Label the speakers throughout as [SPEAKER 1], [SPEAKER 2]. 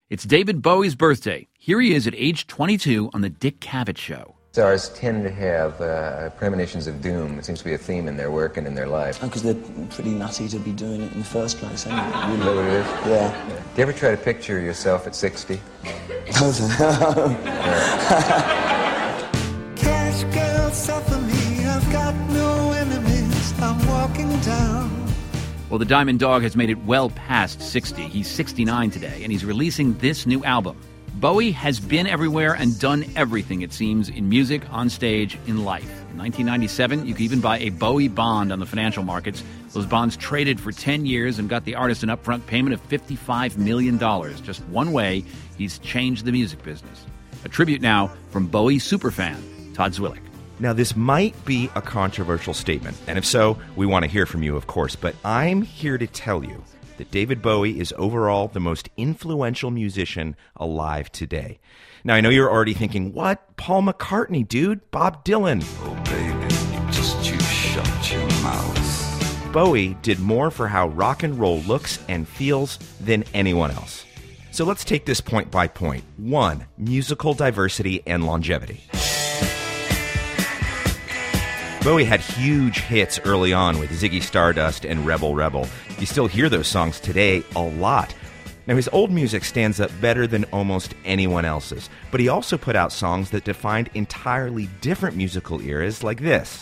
[SPEAKER 1] It's David Bowie's birthday. Here he is at age 22 on The Dick Cavett Show.
[SPEAKER 2] Stars tend to have premonitions of doom. It seems to be a theme in their work and in their life.
[SPEAKER 3] Because they're pretty nutty to be doing it in the first place, anyway.
[SPEAKER 2] Is that what it is?
[SPEAKER 3] Yeah.
[SPEAKER 2] Do you ever try to picture yourself at 60?
[SPEAKER 4] Cash girl, suffer me. I've got no enemies. I'm walking down.
[SPEAKER 1] Well, the Diamond Dog has made it well past 60. He's 69 today, and he's releasing this new album. Bowie has been everywhere and done everything, it seems, in music, on stage, in life. In 1997, you could even buy a Bowie bond on the financial markets. Those bonds traded for 10 years and got the artist an upfront payment of $55 million. Just one way he's changed the music business. A tribute now from Bowie superfan Todd Zwillich.
[SPEAKER 5] Now, this might be a controversial statement, and if so, we want to hear from you, of course, but I'm here to tell you that David Bowie is overall the most influential musician alive today. Now, I know you're already thinking, what? Paul McCartney, dude? Bob Dylan?
[SPEAKER 6] Oh, baby, you shut your mouth.
[SPEAKER 5] Bowie did more for how rock and roll looks and feels than anyone else. So let's take this point by point. 1, musical diversity and longevity. Bowie had huge hits early on with Ziggy Stardust and Rebel Rebel. You still hear those songs today a lot. Now, his old music stands up better than almost anyone else's, but he also put out songs that defined entirely different musical eras like this.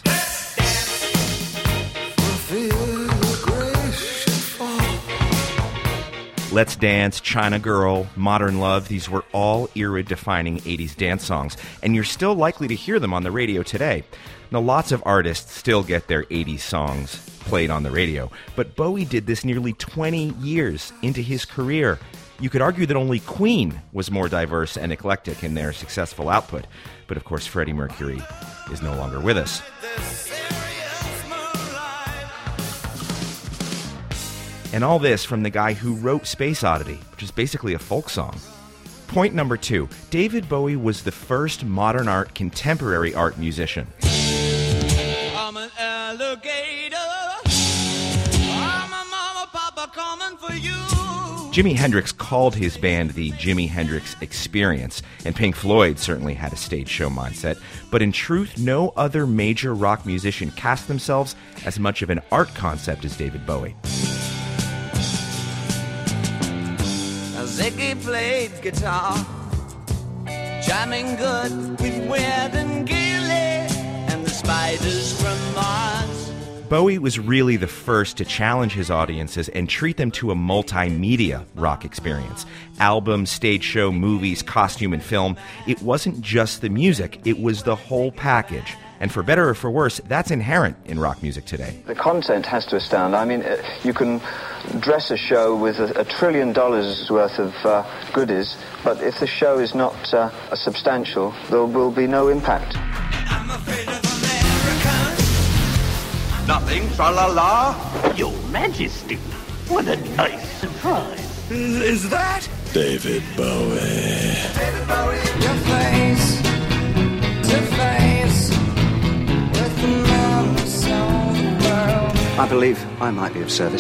[SPEAKER 5] Let's Dance, China Girl, Modern Love, these were all era-defining 80s dance songs, and you're still likely to hear them on the radio today. Now, lots of artists still get their 80s songs played on the radio, but Bowie did this nearly 20 years into his career. You could argue that only Queen was more diverse and eclectic in their successful output, but of course Freddie Mercury is no longer with us. And all this from the guy who wrote Space Oddity, which is basically a folk song. Point number 2, David Bowie was the first modern art, contemporary art musician.
[SPEAKER 4] I'm an alligator. I'm a mama, papa coming for you.
[SPEAKER 5] Jimi Hendrix called his band the Jimi Hendrix Experience, and Pink Floyd certainly had a stage show mindset, but in truth, no other major rock musician cast themselves as much of an art concept as David Bowie.
[SPEAKER 4] Ziggy played guitar, jamming good with Weird and Gilly and the Spiders from Mars.
[SPEAKER 5] Bowie was really the first to challenge his audiences and treat them to a multimedia rock experience. Albums, stage show, movies, costume, and film. It wasn't just the music, it was the whole package. And for better or for worse, that's inherent in rock music today.
[SPEAKER 7] The content has to astound. I mean, you can dress a show with $1 trillion worth of goodies, but if the show is not substantial, there will be no impact.
[SPEAKER 4] I'm afraid of Americans.
[SPEAKER 6] Nothing, tra-la-la.
[SPEAKER 8] Your Majesty, what a nice surprise.
[SPEAKER 6] Is that David Bowie?
[SPEAKER 4] David Bowie, your face to face with the most of the world.
[SPEAKER 7] I believe I might be of service.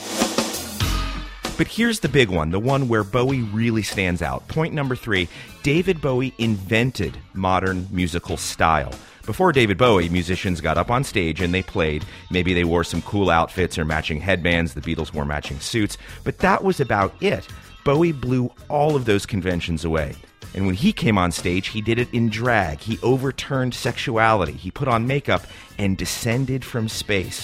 [SPEAKER 5] But here's the big one, the one where Bowie really stands out. Point number 3, David Bowie invented modern musical style. Before David Bowie, musicians got up on stage and they played. Maybe they wore some cool outfits or matching headbands. The Beatles wore matching suits. But that was about it. Bowie blew all of those conventions away. And when he came on stage, he did it in drag. He overturned sexuality. He put on makeup and descended from space.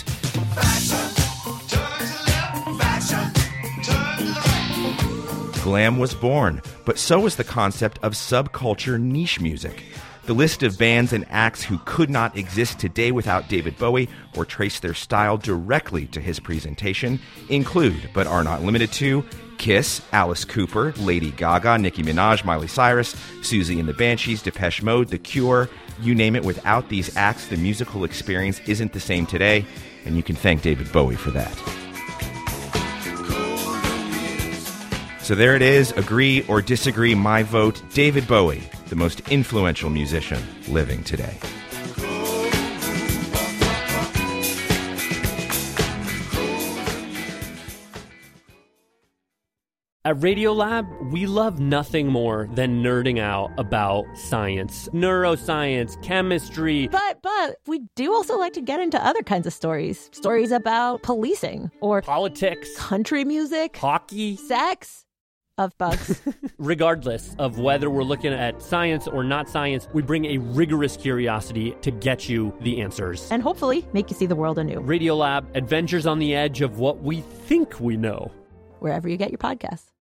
[SPEAKER 5] Glam was born, but so was the concept of subculture niche music. The list of bands and acts who could not exist today without David Bowie or trace their style directly to his presentation include, but are not limited to, Kiss, Alice Cooper, Lady Gaga, Nicki Minaj, Miley Cyrus, Susie and the Banshees, Depeche Mode, The Cure, you name it. Without these acts, the musical experience isn't the same today, and you can thank David Bowie for that. So there it is, agree or disagree, my vote, David Bowie, the most influential musician living today.
[SPEAKER 9] At Radiolab, we love nothing more than nerding out about science, neuroscience, chemistry.
[SPEAKER 10] But we do also like to get into other kinds of stories. Stories about policing or
[SPEAKER 9] politics,
[SPEAKER 10] country music,
[SPEAKER 9] hockey,
[SPEAKER 10] sex, of bugs.
[SPEAKER 9] Regardless of whether we're looking at science or not science, we bring a rigorous curiosity to get you the answers.
[SPEAKER 10] And hopefully make you see the world anew.
[SPEAKER 9] Radiolab, adventures on the edge of what we think we know.
[SPEAKER 10] Wherever you get your podcasts.